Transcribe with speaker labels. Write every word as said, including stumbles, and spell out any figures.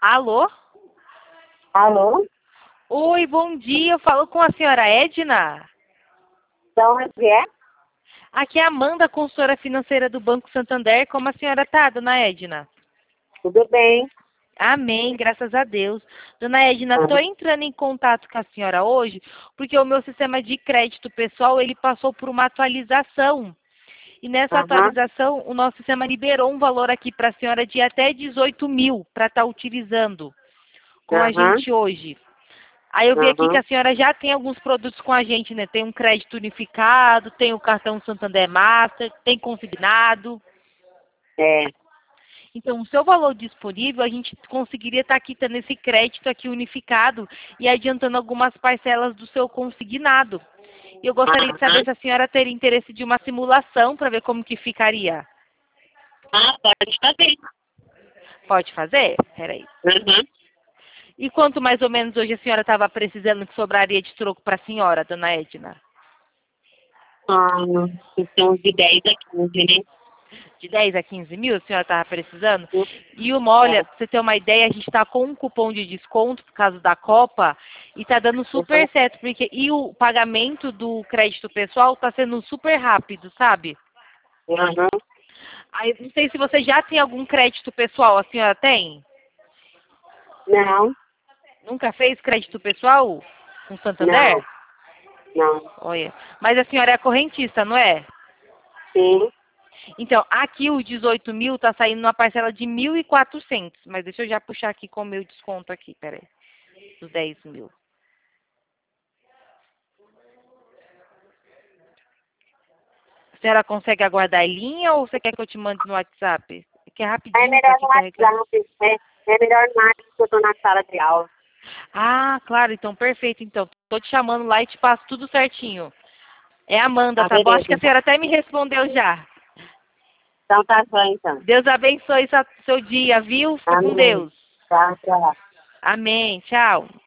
Speaker 1: Alô?
Speaker 2: Alô?
Speaker 1: Oi, bom dia. Eu falo com a senhora Edna.
Speaker 2: Da onde é?
Speaker 1: Aqui é a Amanda, consultora financeira do Banco Santander. Como a senhora tá, dona Edna?
Speaker 2: Tudo bem?
Speaker 1: Amém, graças a Deus. Dona Edna, estou
Speaker 2: Ah,
Speaker 1: entrando em contato com a senhora hoje porque o meu sistema de crédito pessoal ele passou por uma atualização. E nessa
Speaker 2: Aham,
Speaker 1: atualização, o nosso sistema liberou um valor aqui para a senhora de até dezoito mil para estar utilizando com a
Speaker 2: aham,
Speaker 1: gente hoje. Aí eu vi aqui que
Speaker 2: aham.
Speaker 1: a senhora já tem alguns produtos com a gente, né? Tem um crédito unificado, tem o cartão Santander Master, tem consignado.
Speaker 2: É.
Speaker 1: Então, o seu valor disponível, a gente conseguiria estar aqui tendo esse crédito aqui unificado e adiantando algumas parcelas do seu consignado. E eu gostaria de saber
Speaker 2: Aham.
Speaker 1: se a senhora teria interesse de uma simulação para ver como que ficaria.
Speaker 2: Ah, pode fazer.
Speaker 1: Pode fazer? Peraí.
Speaker 2: Aham.
Speaker 1: E quanto mais ou menos hoje a senhora estava precisando que sobraria de troco para a senhora, dona Edna?
Speaker 2: Ah, então de dez a quinze, né?
Speaker 1: De dez a quinze mil, a senhora estava precisando? E uma, olha,
Speaker 2: É.
Speaker 1: pra você ter uma ideia, a gente está com um cupom de desconto por causa da Copa e está dando
Speaker 2: Aham,
Speaker 1: super certo, porque e o pagamento do crédito pessoal está sendo super rápido, sabe?
Speaker 2: aham.
Speaker 1: Aí, não sei se você já tem algum crédito pessoal, a senhora tem?
Speaker 2: Não,
Speaker 1: Nunca fez crédito pessoal com Santander?
Speaker 2: não, não.
Speaker 1: Olha, mas a senhora é correntista, não é?
Speaker 2: Sim.
Speaker 1: Então, aqui os dezoito mil está saindo numa parcela de mil e quatrocentos, mas deixa eu já puxar aqui com o meu desconto aqui, peraí. Os dez mil. A senhora consegue aguardar em linha ou você quer que eu te mande no WhatsApp? É que é
Speaker 2: É
Speaker 1: rapidinho, tá
Speaker 2: melhor
Speaker 1: aqui
Speaker 2: no
Speaker 1: carregando.
Speaker 2: WhatsApp. É, é melhor no WhatsApp porque eu tô na sala de aula.
Speaker 1: Ah, claro, então perfeito. Então, tô te chamando lá e te passo tudo certinho. É a Amanda,
Speaker 2: Tá,
Speaker 1: tá bom? Acho
Speaker 2: beleza,
Speaker 1: que a
Speaker 2: então.
Speaker 1: senhora até me respondeu já.
Speaker 2: Então tá bom, então.
Speaker 1: Deus abençoe seu seu dia, viu? Fica com
Speaker 2: Amém.
Speaker 1: Deus.
Speaker 2: Tchau, tchau.
Speaker 1: Amém. Tchau.